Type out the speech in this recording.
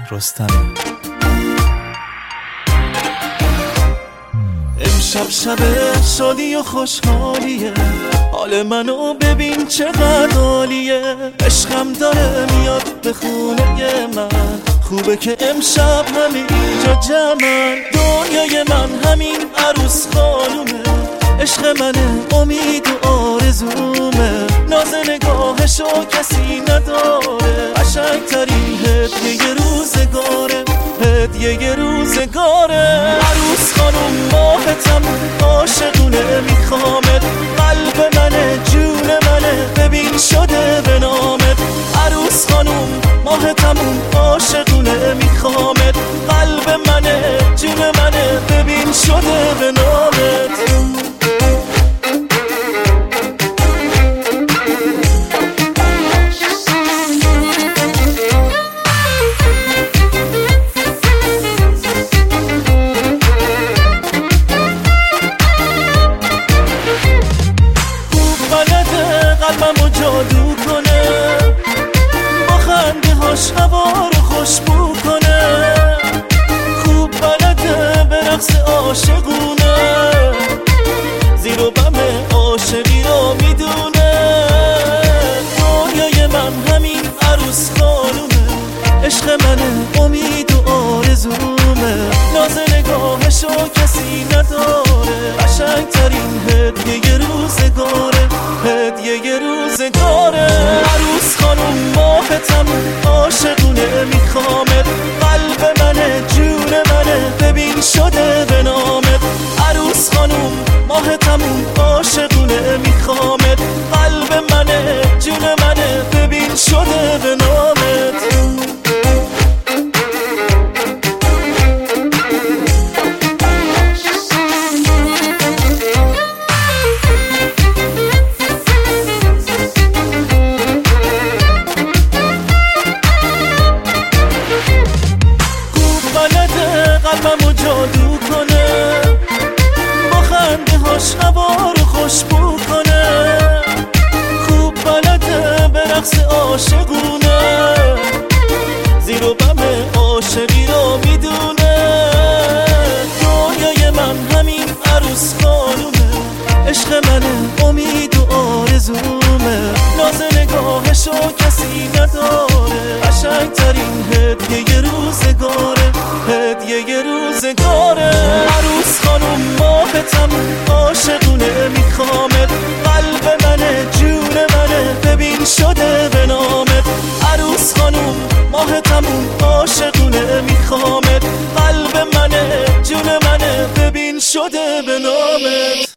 رستم. امشب شب شادی و خوشحالیه، حال منو ببین چقدر عالیه. عشقم داره میاد به خونه من، خوبه که امشب همینجا جمعن. دنیای من همین عروس خانومه، عشق منه امید و آرزومه. ناز نگاهشو کسی نداره، قشنگترین هدیه روزگاره، هدیه روزگاره. عروس خانوم ماهتم عاشقونه، میخوامت قلب منه جون منه، ببین شده به نامت. عروس خانوم ماهتمون عاشقونه، میخوامت قلب منه جون منه، ببین شده به نامت. قلبمو جادو کنه، با خنده هاش هوا رو خوشبو کنه. خوب بلده به رقص عاشقونه، زیر و بم عاشقی رو میدونه. دنیای من همین عروس خانومه، عشق منه امید و آرزومه. ناز نگاهشو کسی نداره، قشنگترین هدیه روزگاره، هدیه روزگاره. عروس خانوم ماهتم عاشقونه، میخوامت قلب منه جون منه، ببین شده به نامت. عروس خانوم ماهتمون عاشقونه، میخوامت قلب منه جون منه، ببین شده به نامت. قلبمو جادو کنه، با خنده هاش هوا رو خوشبو کنه. خوب بلده به رقص عاشقونه، زیر و بم عاشقی رو میدونه. دنیای من همین عروس خانومه، عشق منه امید و آرزومه. ناز نگاهشو کسی نداره، قشنگترین هدیه روزگاره، هدیه روزگاره. عروس خانوم ماهتم عاشقونه، میخوامت قلب منه جون منه، ببین شده به نامت. عروس خانوم ماهتمون عاشقونه، میخوامت قلب منه جون منه، ببین شده به نامت.